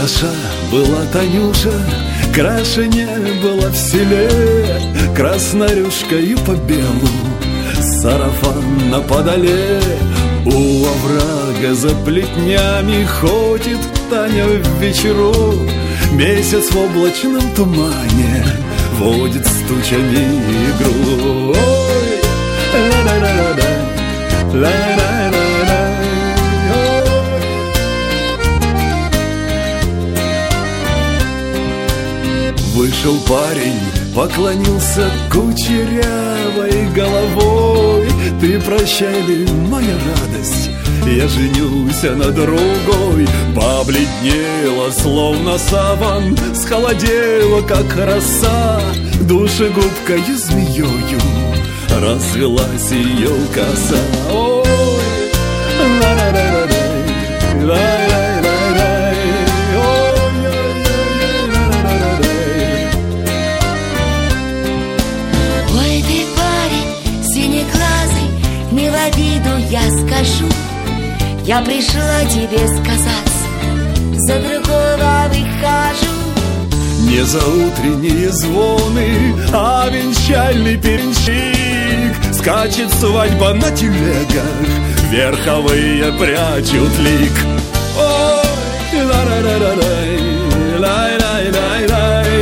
Хороша была Танюша, краше не было в селе. Краснорюшкою по белу, сарафан на подоле. У оврага за плетнями ходит Таня в вечеру. Месяц в облачном тумане водит с тучами игру. Ой, ла-ла-ла-ла-ла, ла-ла-ла-ла. Вышел парень, поклонился кучерявой головой. Ты прощай ли, моя радость, я женюсь на другой. Побледнела, словно саван, схолодела, как роса. Душегубкою змеёю развелась ее коса. Ой, ла-ла-ла-ла-лай, лай-лай-лай-лай. Ой, ты парень синеглазый, не в обиду я скажу. Я пришла тебе сказаться, за другого выхожу. Не за утренние звоны, а венчальный перенщик. Скачет свадьба на телегах, верховые прячут лик. Ой, ла-ла-ла-ла-лай, лай-лай-лай-лай.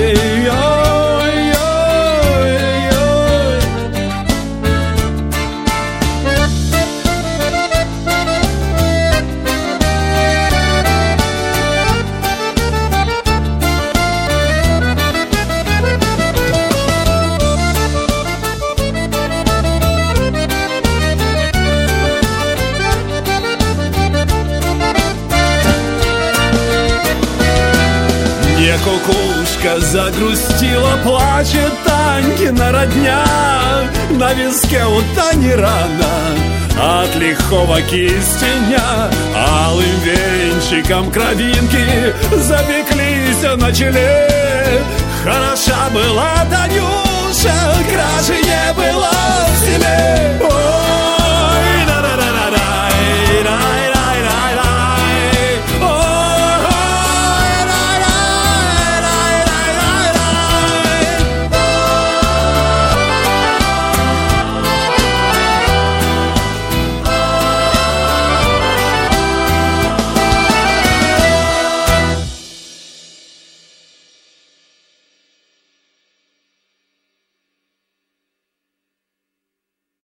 Кукушка загрустила, плачет Танькина родня. На виске у Тани рана от лихого кистеня. Алым венчиком кровинки запеклись на челе. Хороша была Танюша, краше не было